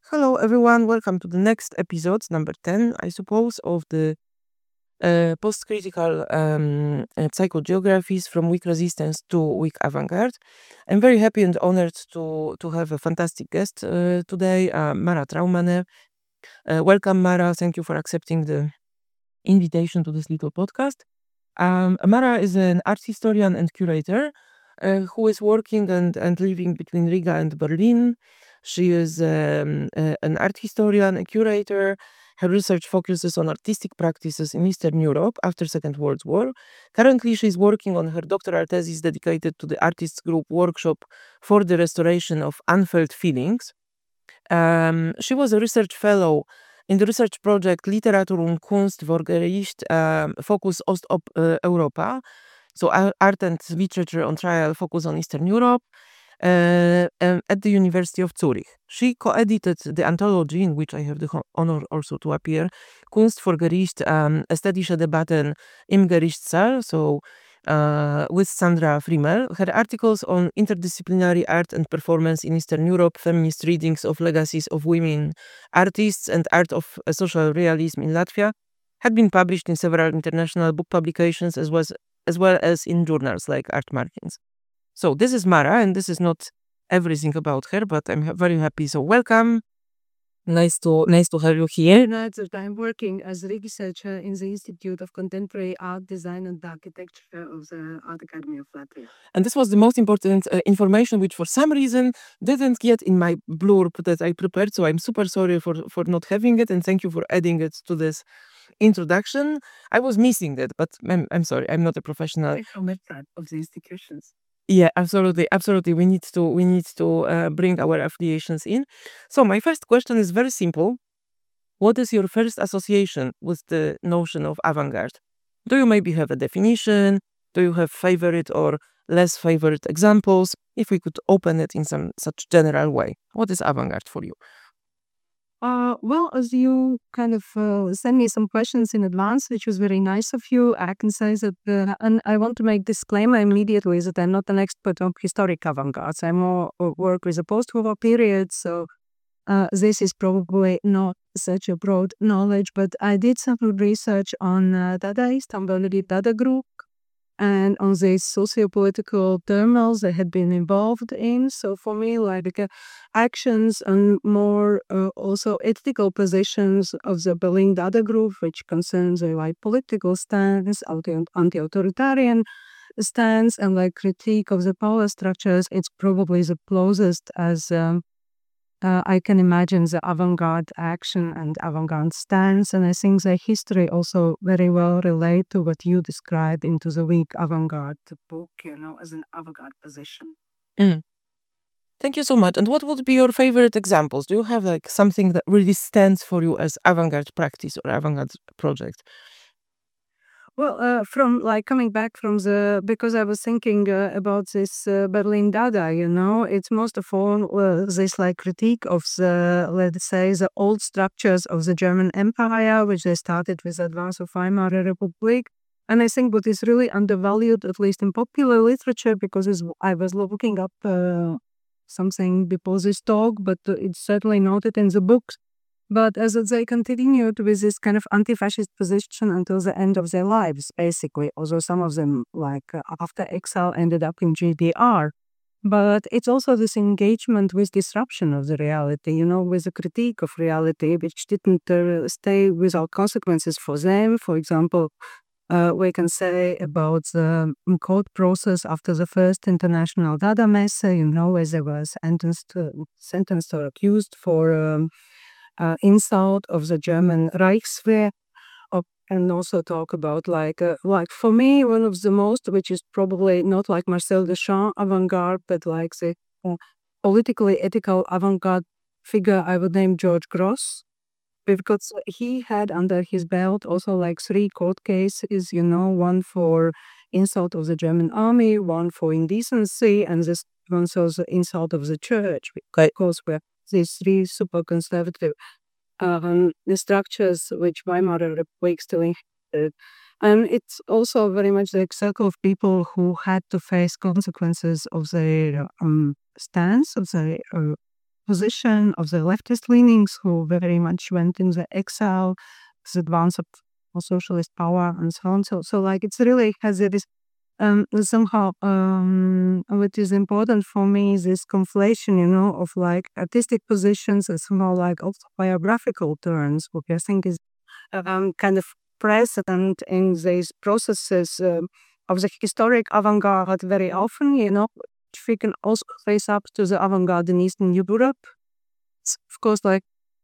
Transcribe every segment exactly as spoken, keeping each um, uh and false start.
Hello, everyone. Welcome to the next episode, number ten, I suppose, of the uh, post critical um, uh, psychogeographies from weak resistance to weak avant garde. I'm very happy and honored to, to have a fantastic guest uh, today, uh, Mara Traumane. Uh, welcome, Mara. Thank you for accepting the invitation to this little podcast. Um, Mara is an art historian and curator uh, who is working and, and living between Riga and Berlin. She is um, uh, an art historian, a curator. Her research focuses on artistic practices in Eastern Europe after Second World War. Currently, she is working on her doctoral thesis dedicated to the artists group workshop for the restoration of unfelt feelings. Um, she was a research fellow in the research project Literatur und Kunst vor Gericht, um, Focus Ost-Europa. So ar- art and literature on trial focus on Eastern Europe uh, um, at the University of Zurich. She co-edited the anthology in which I have the ho- honor also to appear, Kunst vor Gericht, um, Ästhetische Debatten im Gerichtssaal, so uh, with Sandra Friemel. Her articles on interdisciplinary art and performance in Eastern Europe, feminist readings of legacies of women artists, and art of uh, social realism in Latvia had been published in several international book publications as well as, as well as in journals like Art Martins. So this is Mara, and this is not everything about her, but I'm ha- very happy. So welcome. Nice to nice to have you here. That's that I'm working as a researcher in the Institute of Contemporary Art, Design and Architecture of the Art Academy of Latvia. And this was the most important uh, information, which for some reason didn't get in my blurb that I prepared. So I'm super sorry for for not having it, and thank you for adding it to this introduction. I was missing it, but I'm, I'm sorry. I'm not a professional. It's from website of the institutions. Yeah, absolutely, absolutely. We need to we need to uh, bring our affiliations in. So my first question is very simple. What is your first association with the notion of avant-garde? Do you maybe have a definition? Do you have favorite or less favorite examples? If we could open it in some such general way, what is avant-garde for you? Uh, well, as you kind of uh, sent me some questions in advance, which was very nice of you, I can say that, uh, and I want to make disclaimer immediately that I'm not an expert on historic avant-garde. I more uh, work with the post-war period, so uh, this is probably not such a broad knowledge, but I did some research on uh, Dadaist, on the Dada group, and on the socio-political turmoils they had been involved in. So for me, like uh, actions and more uh, also ethical positions of the Berlin Dada group, which concerns a like political stance, anti- anti-authoritarian stance, and like critique of the power structures, it's probably the closest as um, uh, I can imagine the avant-garde action and avant-garde stance, and I think the history also very well relate to what you described into the weak avant-garde book, you know, as an avant-garde position. Mm. Thank you so much. And what would be your favorite examples? Do you have like something that really stands for you as avant-garde practice or avant-garde project? Well, uh, from like coming back from the, because I was thinking uh, about this uh, Berlin Dada, you know, it's most of all uh, this like critique of the, let's say, the old structures of the German Empire, which they started with the advance of Weimar Republic. And I think what is really undervalued, at least in popular literature, because it's, I was looking up uh, something before this talk, but uh, it's certainly noted in the books. But as they continued with this kind of anti-fascist position until the end of their lives, basically, although some of them, like uh, after exile, ended up in G D R. But it's also this engagement with disruption of the reality, you know, with a critique of reality, which didn't uh, stay without consequences for them. For example, uh, we can say about the um, court process after the first international Dada messe, you know, where they were sentenced, uh, sentenced or accused for um, uh, insult of the German Reichswehr, of, and also talk about like uh, like for me one of the most, which is probably not like Marcel Duchamp avant-garde, but like the uh, politically ethical avant-garde figure, I would name George Gross, because he had under his belt also like three court cases, you know, one for insult of the German army, one for indecency, and this one was the insult of the church. Okay. Of course, were these three super conservative um, structures which Weimar Republic still inherited. And it's also very much the circle of people who had to face consequences of their um, stance, of their uh, position of the leftist leanings who very much went in the exile, the advance of socialist power and so on. So, so like it's really has this um, somehow um, what is important for me is this conflation, you know, of like artistic positions and somehow like also biographical turns, which I think is um, kind of precedent in these processes um, of the historic avant-garde very often, you know, which we can also trace up to the avant-garde in Eastern Europe. It's, of course, like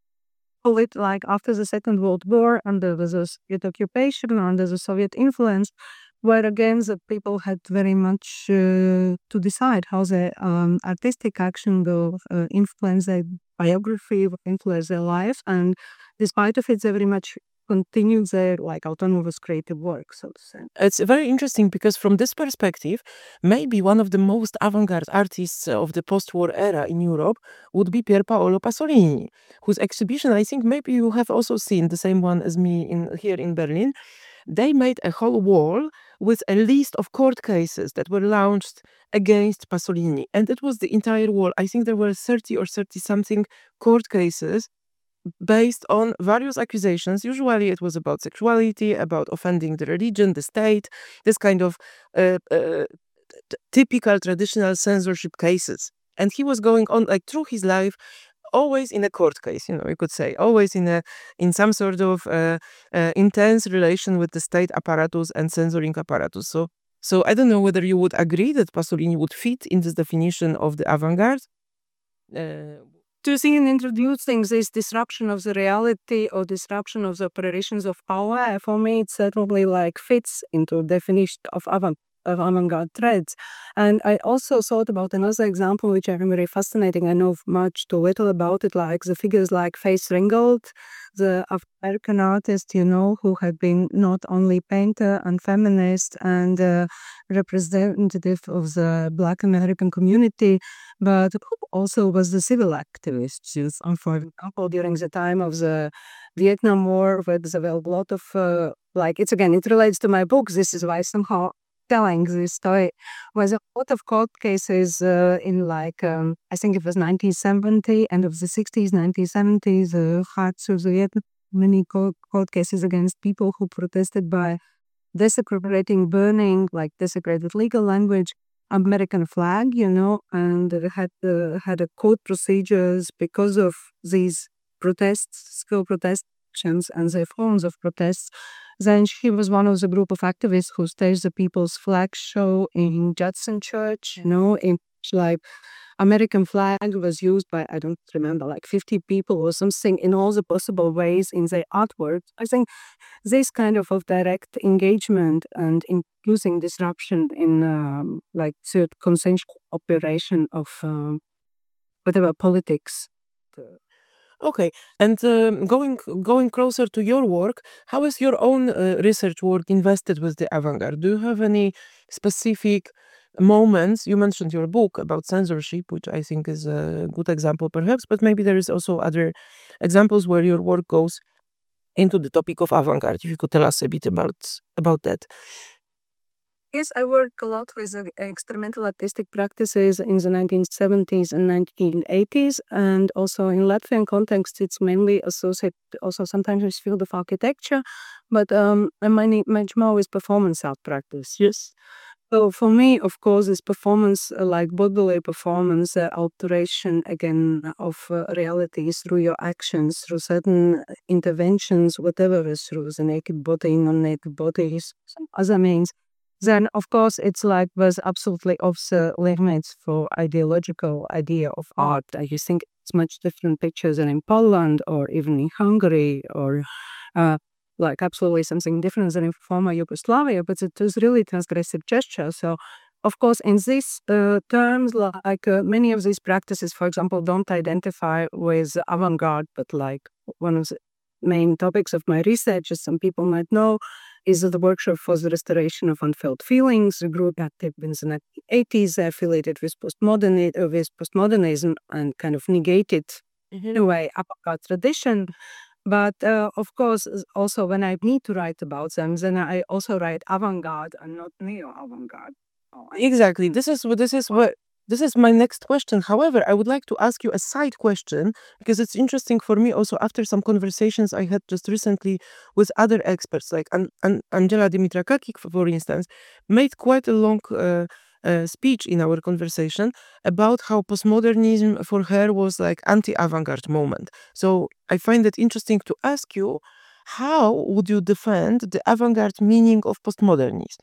it like after the Second World War, under the Soviet occupation, under the Soviet influence, where again the people had very much uh, to decide how their um, artistic action will uh, influence their biography, will influence their life, and despite of it, they very much continue their like autonomous creative work, so to say. It's very interesting because from this perspective, maybe one of the most avant-garde artists of the post-war era in Europe would be Pier Paolo Pasolini, whose exhibition I think maybe you have also seen, the same one as me in here in Berlin. They made a whole wall with a list of court cases that were launched against Pasolini. And it was the entire wall. I think there were thirty or thirty something court cases based on various accusations. Usually it was about sexuality, about offending the religion, the state, this kind of uh, uh, t- typical traditional censorship cases. And he was going on like through his life, always in a court case, you know, you could say, always in a in some sort of uh, uh, intense relation with the state apparatus and censoring apparatus. So, so I don't know whether you would agree that Pasolini would fit in this definition of the avant-garde. Uh, to see in introducing this disruption of the reality or disruption of the operations of power, for me, it certainly like fits into definition of avant of avant-garde threads. And I also thought about another example, which I find very fascinating. I know much too little about it, like the figures like Faith Ringgold, the American artist, you know, who had been not only painter and feminist and uh, representative of the Black American community, but who also was the civil activist. She's, um, for example, during the time of the Vietnam War, where there were a lot of, uh, like, it's again, it relates to my book. This is why somehow telling this story was a lot of court cases uh, in like um, I think it was nineteen seventy, end of the sixties, nineteen seventies, uh, had so many court, court cases against people who protested by desecrating, burning, like desecrated legal language, American flag, you know, and it had uh, had a court procedures because of these protests, skill protestations and the forms of protests. Then she was one of the group of activists who staged the People's Flag Show in Judson Church, you know, in which like American flag was used by, I don't remember, like fifty people or something in all the possible ways in their artwork. I think this kind of, of direct engagement and including disruption in um, like the consensual operation of um, whatever politics. Okay, and um, going going closer to your work, how is your own uh, research work invested with the avant-garde? Do you have any specific moments? You mentioned your book about censorship, which I think is a good example, perhaps, but maybe there is also other examples where your work goes into the topic of avant-garde. If you could tell us a bit about about that. Yes, I work a lot with uh, experimental artistic practices in the nineteen seventies and nineteen eighties, and also in Latvian context, it's mainly associated also sometimes with field of architecture, but um, many, much more with performance art practice. Yes. So for me, of course, is performance uh, like bodily performance, uh, alteration again of uh, reality through your actions, through certain interventions, whatever is through the naked body, non-naked bodies, some other means. Then, of course, it's like was absolutely off the limits for ideological idea of art. I just think it's much different pictures than in Poland or even in Hungary or uh, like absolutely something different than in former Yugoslavia, but it was really transgressive gesture. So, of course, in these uh, terms, like uh, many of these practices, for example, don't identify with avant-garde, but like one of the main topics of my research, as some people might know, is the workshop for the restoration of unfelt feelings, a group active in the nineteen eighties, affiliated with postmodernism, uh, with postmodernism and kind of negated, mm-hmm. in a way, avant-garde tradition. But uh, of course, also when I need to write about them, then I also write avant-garde and not neo-avant-garde. Exactly. This is what this is what this is my next question. However, I would like to ask you a side question because it's interesting for me also after some conversations I had just recently with other experts, like An- An- Angela Dimitrakakis, for instance, made quite a long uh, uh, speech in our conversation about how postmodernism for her was like anti-avant-garde moment. So I find it interesting to ask you, how would you defend the avant-garde meaning of postmodernism?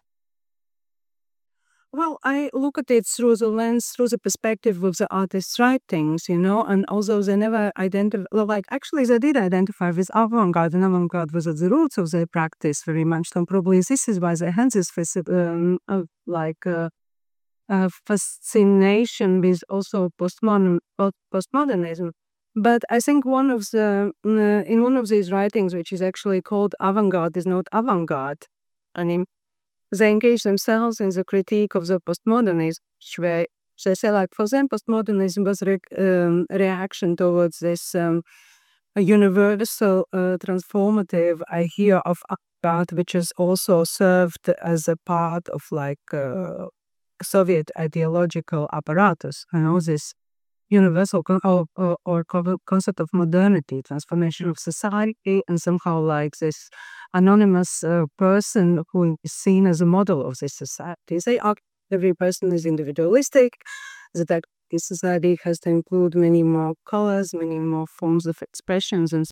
Well, I look at it through the lens, through the perspective of the artist's writings, you know, and although they never identify, like, actually, they did identify with avant garde, and avant garde was at the roots of their practice very much. So, probably this is why they had this, um, uh, like, uh, uh, fascination with also postmodern, postmodernism. But I think one of the, uh, in one of these writings, which is actually called Avant garde, is not avant garde. I mean, they engage themselves in the critique of the postmodernism, where they say, like, for them, postmodernism was a re- um, reaction towards this um, a universal, uh, transformative idea of art, which is also served as a part of, like, uh, Soviet ideological apparatus. You know, this universal con- or, or, or co- concept of modernity, transformation of society, and somehow like this anonymous uh, person who is seen as a model of this society. They argue every person is individualistic, that this society has to include many more colors, many more forms of expressions, and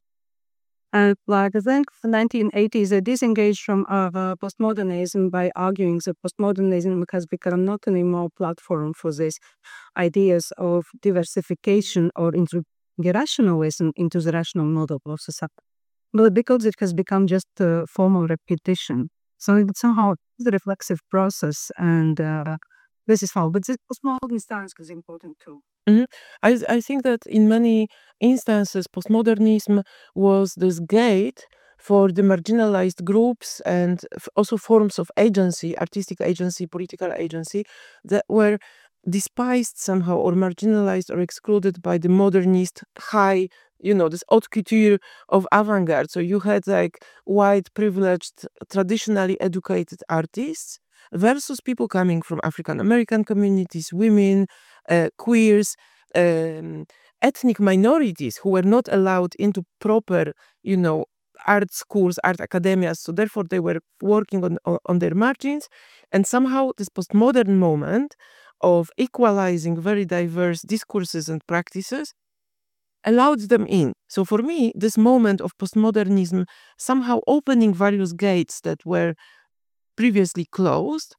and like I think the nineteen eighties, they disengaged from uh, uh, postmodernism by arguing that postmodernism has become not anymore platform for these ideas of diversification or into rationalism into the rational model of society, but because it has become just a formal repetition. So it somehow is a reflexive process, and uh, this is how. But this postmodern stance is important too. Mhm. I, I think that in many instances, postmodernism was this gate for the marginalized groups and f- also forms of agency, artistic agency, political agency, that were despised somehow or marginalized or excluded by the modernist high, you know, this haute couture of avant garde. So you had like white, privileged, traditionally educated artists versus people coming from African American communities, women, uh, queers, um, ethnic minorities who were not allowed into proper, you know, art schools, art academias. So therefore, they were working on on, on their margins, and somehow this postmodern moment of equalizing very diverse discourses and practices allowed them in. So for me, this moment of postmodernism somehow opening various gates that were previously closed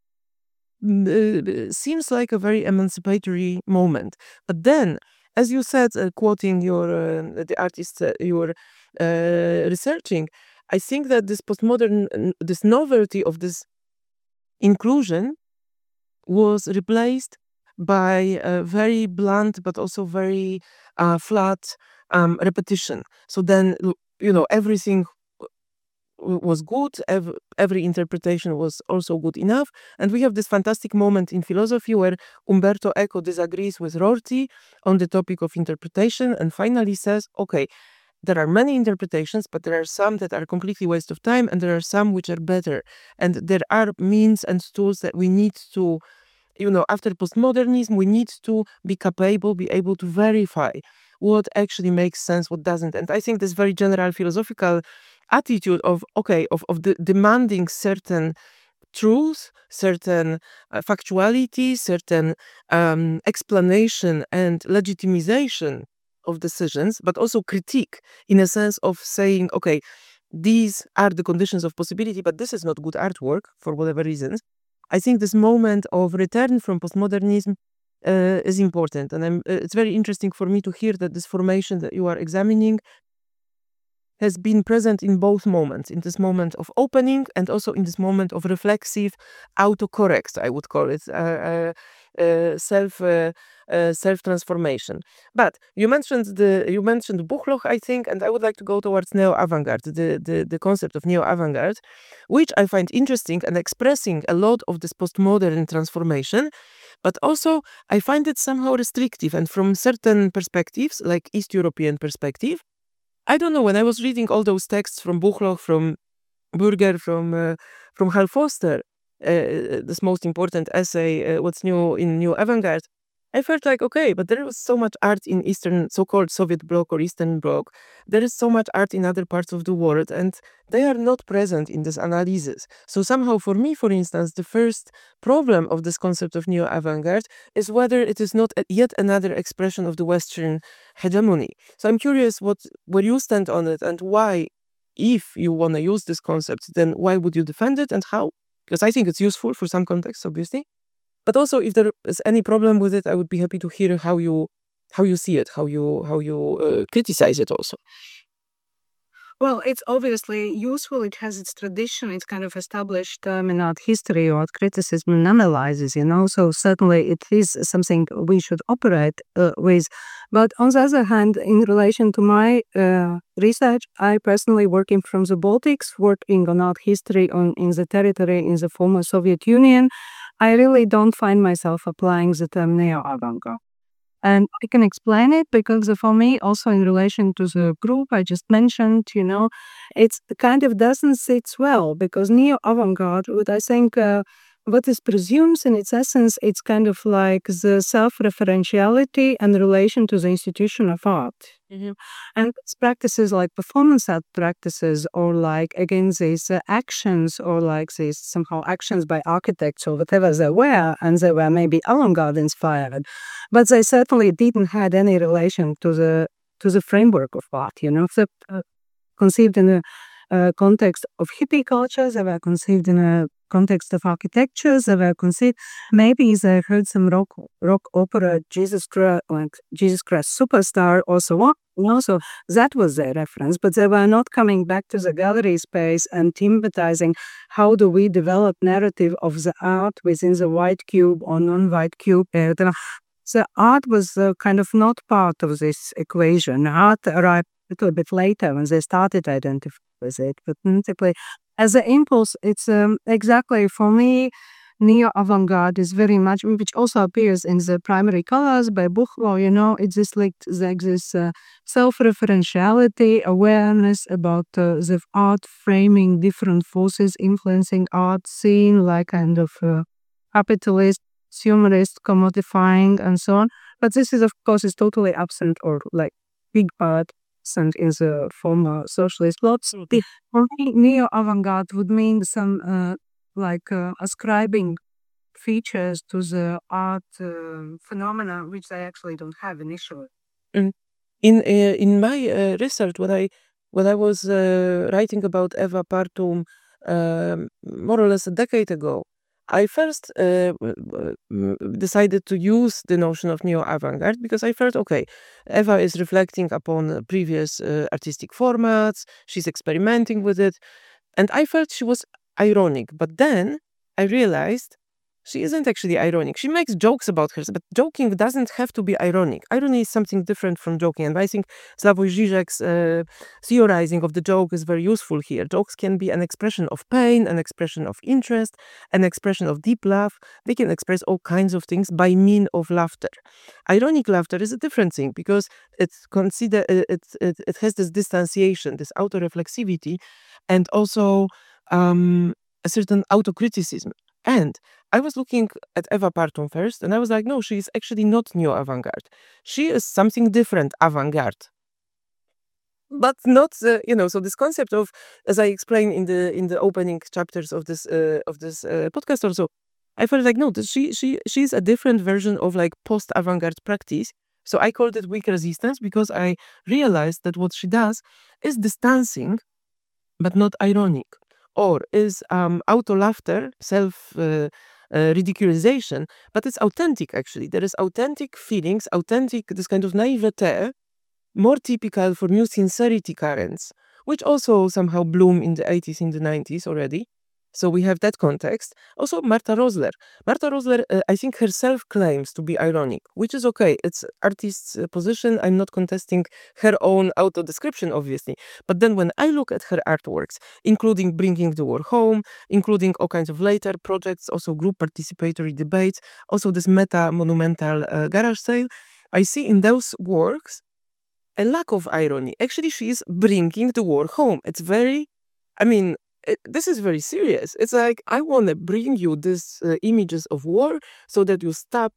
uh, seems like a very emancipatory moment. But then, as you said, uh, quoting your uh, the artist uh, you were uh, researching, I think that this postmodern, n- this novelty of this inclusion was replaced by a very blunt but also very uh, flat um, repetition. So then, l- you know, everything w- was good. Ev- every interpretation was also good enough. And we have this fantastic moment in philosophy where Umberto Eco disagrees with Rorty on the topic of interpretation and finally says, okay, there are many interpretations, but there are some that are completely waste of time and there are some which are better. And there are means and tools that we need to, you know, after postmodernism, we need to be capable, be able to verify what actually makes sense, what doesn't. And I think this very general philosophical attitude of, okay, of, of the demanding certain truth, certain uh, factuality, certain um, explanation and legitimization of decisions, but also critique in a sense of saying, okay, these are the conditions of possibility, but this is not good artwork for whatever reasons. I think this moment of return from postmodernism uh, is important. And I'm, uh, it's very interesting for me to hear that this formation that you are examining has been present in both moments, in this moment of opening and also in this moment of reflexive autocorrect, I would call it, uh, uh, uh, self uh, uh, self transformation. But you mentioned the you mentioned Buchloch, I think, and I would like to go towards neo avant-garde, the, the the concept of neo avant-garde, which I find interesting and expressing a lot of this postmodern transformation. But also, I find it somehow restrictive, and from certain perspectives, like East European perspective, I don't know. When I was reading all those texts from Buchloch, from Burger, from uh, from Hal Foster, uh, this most important essay, uh, "What's New in New Avant-Garde," I felt like, okay, but there was so much art in Eastern, so-called Soviet bloc or Eastern bloc. There is so much art in other parts of the world, and they are not present in this analysis. So somehow, for me, for instance, the first problem of this concept of neo-avant-garde is whether it is not a- yet another expression of the Western hegemony. So I'm curious what where you stand on it, and why, if you want to use this concept, then why would you defend it, and how? Because I think it's useful for some contexts, obviously. But also, if there is any problem with it, I would be happy to hear how you how you see it, how you how you uh, criticize it also. Well, it's obviously useful. It has its tradition. It's kind of established um, in art history or art criticism and analysis, you know. So certainly it is something we should operate uh, with. But on the other hand, in relation to my uh, research, I personally working from the Baltics, working on art history on in the territory in the former Soviet Union, I really don't find myself applying the term neo-avant-garde. And I can explain it because for me, also in relation to the group I just mentioned, you know, it's kind of doesn't sit well because neo avant-garde, what I think, uh, what it presumes in its essence, it's kind of like the self-referentiality and relation to the institution of art. Mhm. And it's practices like performance art practices, or like again these uh, actions, or like these somehow actions by architects or whatever they were, and they were maybe avant-garde inspired, but they certainly didn't had any relation to the to the framework of art. You know, they uh, conceived in a uh, context of hippie culture. They were conceived in a context of architecture. They were conceived. Maybe they heard some rock rock opera, Jesus Christ, like Jesus Christ Superstar, or so on. You know, so that was their reference, but they were not coming back to the gallery space and thematizing how do we develop narrative of the art within the white cube or non-white cube. Uh, the art was uh, kind of not part of this equation. Art arrived a little bit later when they started identifying with it. But principally, as an impulse, it's um, exactly for me, neo avant-garde is very much, which also appears in the primary colors by Buchwald. You know, it's just like, like this uh, self-referentiality, awareness about uh, the art framing different forces influencing art scene, like kind of uh, capitalist, consumerist, commodifying, and so on. But this is, of course, is totally absent, or like big part absent in the former socialist blocks. Absolutely. For me, neo avant-garde would mean some uh, like uh, ascribing features to the art uh, phenomena which they actually don't have initially. Mm. In uh, in my uh, research, when I when I was uh, writing about Eva Partum, um, more or less a decade ago, I first uh, w- w- m- decided to use the notion of neo avant-garde because I felt, okay, Eva is reflecting upon uh, previous uh, artistic formats. She's experimenting with it, and I felt she was ironic. But then I realized she isn't actually ironic. She makes jokes about herself, but joking doesn't have to be ironic. Irony is something different from joking. And I think Slavoj Žižek's uh, theorizing of the joke is very useful here. Jokes can be an expression of pain, an expression of interest, an expression of deep love. They can express all kinds of things by mean of laughter. Ironic laughter is a different thing because it's consider uh, it, it, it has this distanciation, this auto-reflexivity, and also um, a certain autocriticism. And I was looking at Eva Partum first, and I was like, no, she is actually not neo avant-garde. She is something different, avant-garde. But not, uh, you know. So this concept of, as I explained in the in the opening chapters of this uh, of this uh, podcast, also, I felt like no, this, she she she's a different version of like post avant-garde practice. So I called it weak resistance because I realized that what she does is distancing, but not ironic, or is um, auto laughter, self uh, uh, ridiculization, but it's authentic actually. There is authentic feelings, authentic, this kind of naivete, more typical for new sincerity currents, which also somehow bloom in the eighties, in the nineties already. So we have that context. Also, Marta Rosler. Marta Rosler, uh, I think herself claims to be ironic, which is okay. It's artist's uh, position. I'm not contesting her own auto-description, obviously. But then when I look at her artworks, including Bringing the War Home, including all kinds of later projects, also group participatory debates, also this meta-monumental uh, garage sale, I see in those works a lack of irony. Actually, she is bringing the war home. It's very, I mean, it, this is very serious. It's like, I want to bring you these uh, images of war so that you stop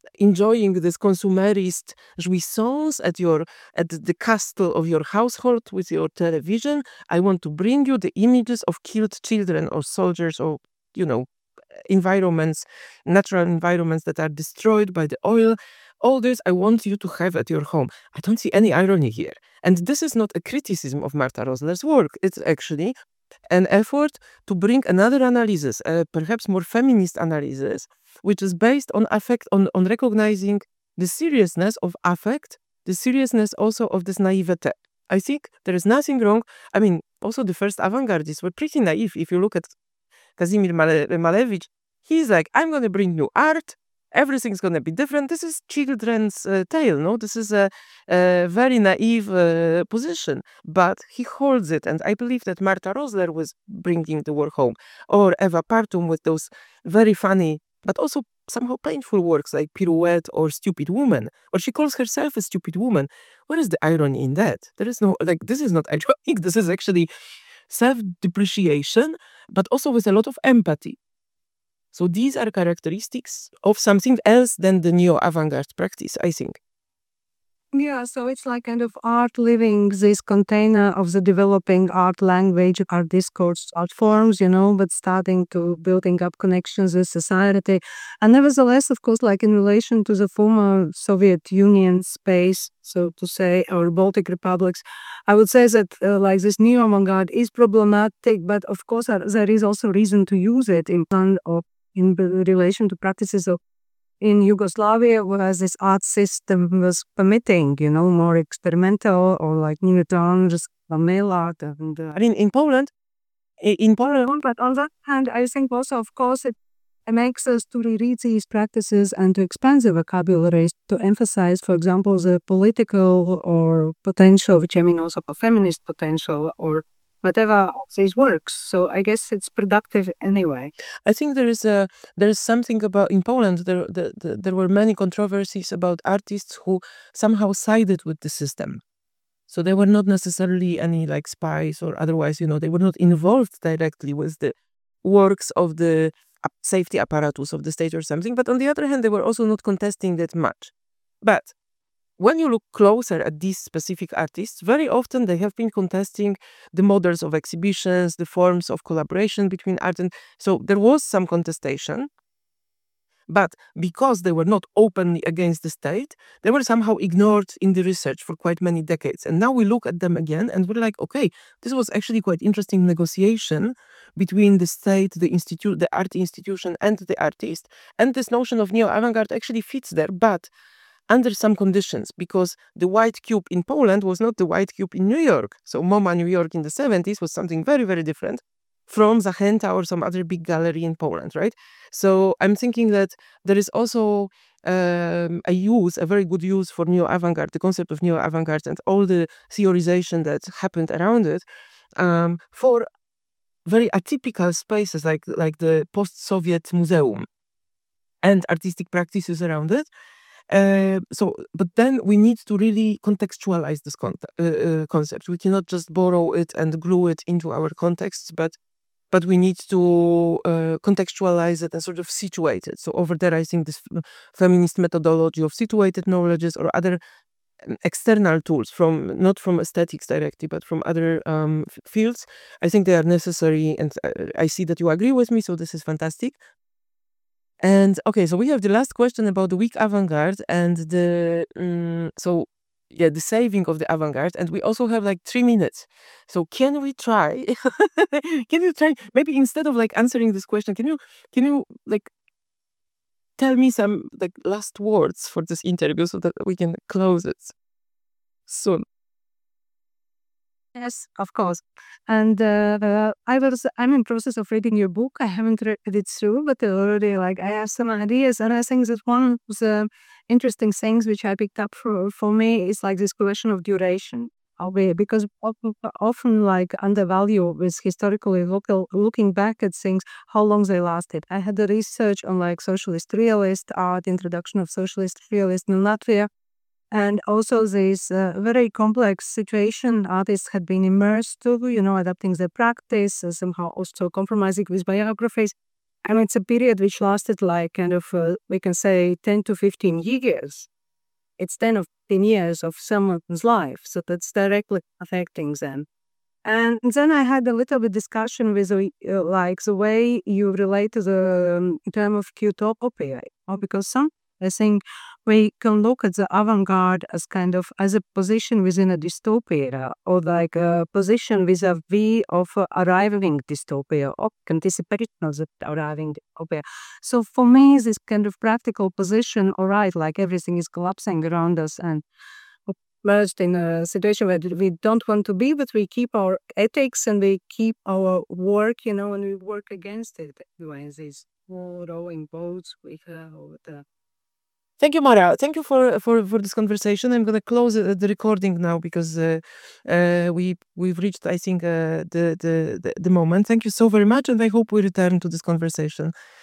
enjoying this consumerist jouissance at your at the castle of your household with your television. I want to bring you the images of killed children or soldiers or, you know, environments, natural environments that are destroyed by the oil. All this I want you to have at your home. I don't see any irony here. And this is not a criticism of Martha Rosler's work. It's actually an effort to bring another analysis, uh, perhaps more feminist analysis, which is based on affect, on, on recognizing the seriousness of affect, the seriousness also of this naivete. I think there is nothing wrong. I mean, also the first avant-gardists were pretty naive. If you look at Kazimir Male- Malevich, he's like, I'm going to bring new art. Everything's going to be different. This is children's uh, tale, no? This is a, a very naive uh, position, but he holds it. And I believe that Martha Rosler was bringing the work home. Or Eva Partum with those very funny, but also somehow painful works like Pirouette or Stupid Woman. Or she calls herself a stupid woman. What is the irony in that? There is no, like, this is not ironic. This is actually self-depreciation, but also with a lot of empathy. So these are characteristics of something else than the neo-avant-garde practice, I think. Yeah, so it's like kind of art living this container of the developing art language, art discourse, art forms, you know, but starting to building up connections with society. And nevertheless, of course, like in relation to the former Soviet Union space, so to say, or Baltic republics, I would say that uh, like this new avant-garde is problematic, but of course uh, there is also reason to use it in plan of in relation to practices of in Yugoslavia, whereas this art system was permitting, you know, more experimental or like new genres, mail art. And, uh, I mean, in Poland, in Poland, but on that hand, I think also, of course, it makes us to reread these practices and to expand the vocabularies to emphasize, for example, the political or potential, which I mean also a feminist potential or whatever of these works. So I guess it's productive anyway. I think there is a there is something about in Poland there the, the, there were many controversies about artists who somehow sided with the system. So they were not necessarily any like spies or otherwise, you know, they were not involved directly with the works of the safety apparatus of the state or something. But on the other hand, they were also not contesting that much. But when you look closer at these specific artists, very often they have been contesting the models of exhibitions, the forms of collaboration between art and... So there was some contestation, but because they were not openly against the state, they were somehow ignored in the research for quite many decades. And now we look at them again and we're like, okay, this was actually quite interesting negotiation between the state, the institute, the art institution and the artist. And this notion of neo-avant-garde actually fits there, but under some conditions, because the White Cube in Poland was not the White Cube in New York. So MoMA New York in the seventies was something very, very different from Zachęta or some other big gallery in Poland, right? So I'm thinking that there is also um, a use, a very good use for neo-avant-garde, the concept of neo-avant-garde and all the theorization that happened around it um, for very atypical spaces like, like the post-Soviet museum and artistic practices around it. Uh, so, but then we need to really contextualize this con- uh, uh, concept. We cannot just borrow it and glue it into our contexts, but but we need to uh, contextualize it and sort of situate it. So over there, I think this feminist methodology of situated knowledges or other external tools from not from aesthetics directly, but from other um, f- fields, I think they are necessary. And uh, I see that you agree with me, so this is fantastic. And okay, so we have the last question about the weak avant-garde and the um, so yeah, the saving of the avant-garde, and we also have like three minutes. So can we try? Can you try? Maybe instead of like answering this question, can you can you like tell me some like last words for this interview so that we can close it soon? Yes, of course. And uh, uh, I was I'm in process of reading your book. I haven't read it through, but already like I have some ideas, and I think that one of the interesting things which I picked up for for me is like this question of duration. Albeit because often, often like undervalue with historically local looking back at things, how long they lasted. I had the research on like socialist realist art, introduction of socialist realism in Latvia. And also this uh, very complex situation artists had been immersed to, you know, adapting their practice, uh, somehow also compromising with biographies. And it's a period which lasted like kind of, uh, we can say ten to fifteen years. It's ten or fifteen years of someone's life. So that's directly affecting them. And then I had a little bit discussion with uh, like the way you relate to the um, term of utopia, or because some I think we can look at the avant-garde as kind of as a position within a dystopia, or like a position vis-a-vis of uh, arriving dystopia, or anticipation of the arriving dystopia. So for me, this kind of practical position, all right, like everything is collapsing around us and merged in a situation where we don't want to be, but we keep our ethics and we keep our work, you know, and we work against it. Anyway, these rowing boats we have over the. Thank you, Mara. Thank you for for, for this conversation. I'm gonna close uh, the recording now because uh, uh, we we've reached, I think, uh, the, the the the moment. Thank you so very much, and I hope we return to this conversation